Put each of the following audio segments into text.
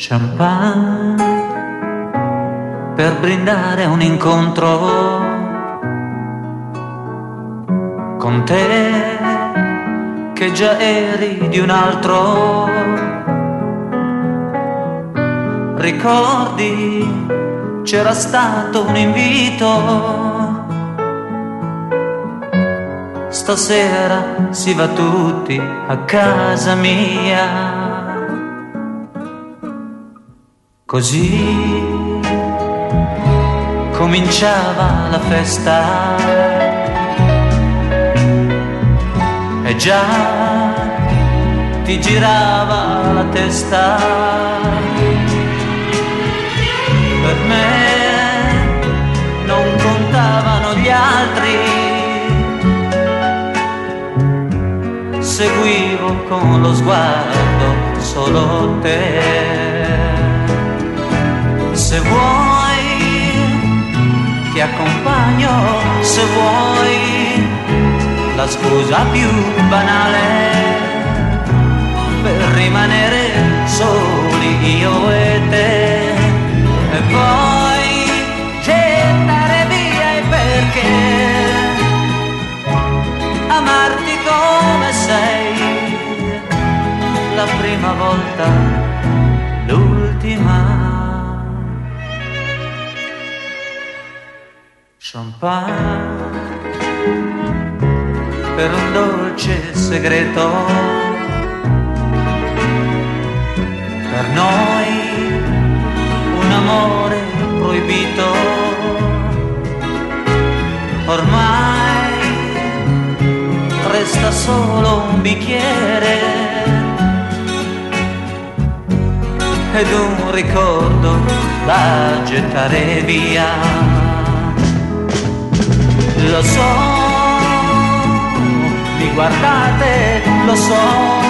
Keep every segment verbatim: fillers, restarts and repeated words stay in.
Champagne per brindare un incontro con te che già eri di un altro. Ricordi, c'era stato un invito, stasera si va tutti a casa mia. Così cominciava la festa e già ti girava la testa. Per me non contavano gli altri, seguivo con lo sguardo solo te. Se vuoi ti accompagno, se vuoi la scusa più banale per rimanere soli io e te, e poi gettare via il perché, amarti come sei, la prima volta, l'ultima. Champagne per un dolce segreto, per noi un amore proibito. Ormai resta solo un bicchiere ed un ricordo da gettare via. Lo so, mi guardate, lo so,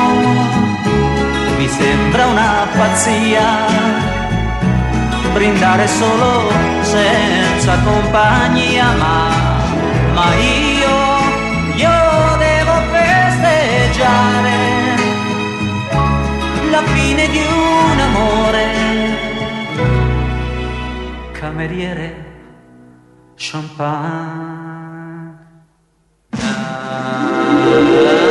mi sembra una pazzia brindare solo senza compagnia, ma, ma io, io devo festeggiare la fine di un amore. Cameriere, champagne. Ah.